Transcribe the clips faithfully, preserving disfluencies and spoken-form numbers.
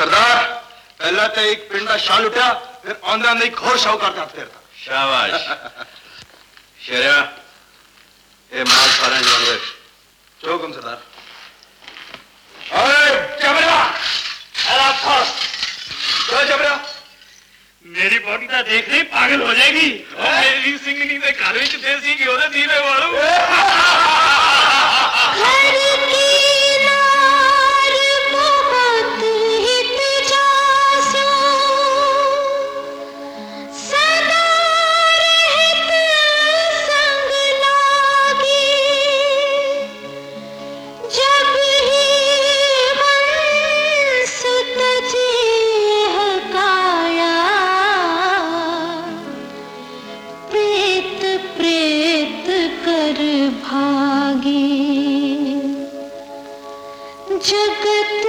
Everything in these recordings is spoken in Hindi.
सरदार पहला तो एक पिंड का शाल उठा फिर आंध्र आंध्र एक और शाहूकार का फिर शाबाश शेरा ये माल सारे जानवर चौकम सरदार अरे जबरा अरे था तो जबरा मेरी बॉडी तो देख रही पागल हो जाएगी और मेरी सिंगनी से काले च देसी की होते धीरे वालों जगत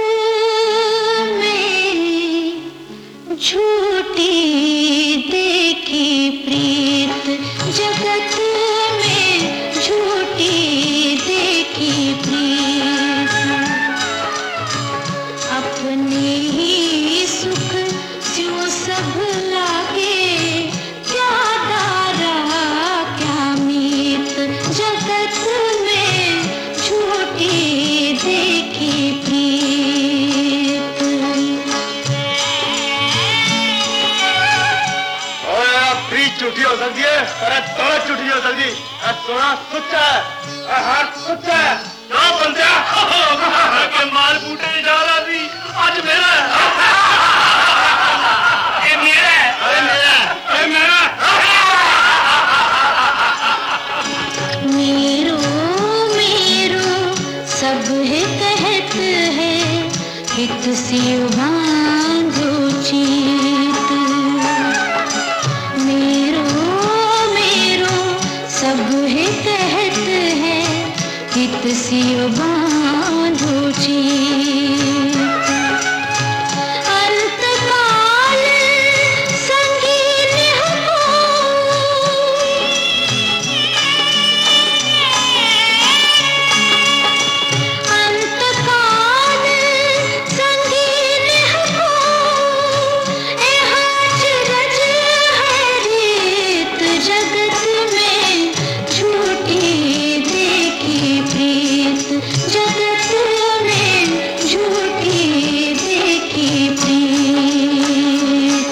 में झूठी देखी प्रीत जगत में झूठी देखी प्रीत अपने ही सुख स्यों सब लागे क्या दारा क्या मीत जगत में झूठी देखी झूठी हो सकती है अरे थोड़ा झूठी हो सकती है सोना सच्चा है हाथ सच्चा है क्या बंदे के माल बूटे जा रहा थी आज मेरा ये मेरा अरे मेरा ये मेरा मेरो मेरो सब है कहत है हित सी बांधो चीत मेरो मेरो सब है कहत है हित सी बांधो चीत अंतकाल संगीन हमको अंतकाल संगीन हमको ए हाथ रज है रीत जगत में झूठी देखी प्रीत जगत में झूठी देखी प्रीत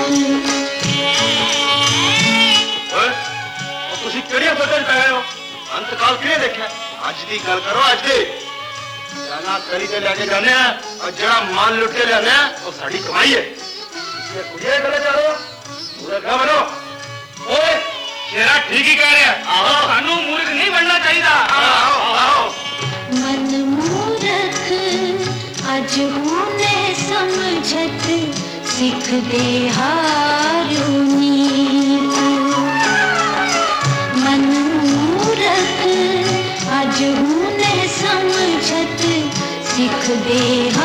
तुसी किहड़ियां बदल पै हो अंतकाल किने देखा अज दी गल करो अज दी जाना कली ते लेके जाने और जड़ा माल लुट के लेने वो साडी कमाई है ये कुड़िया गले चलो पूरा घर बनो ओए शेरा ठीक ही कह रहे हैं आओ सानू मूर्ख नहीं बनना चाहिए आओ आओ मन मूरख अज होने समझत सिख दे हारो नीत मन मूरख अज होने समझत सिख दे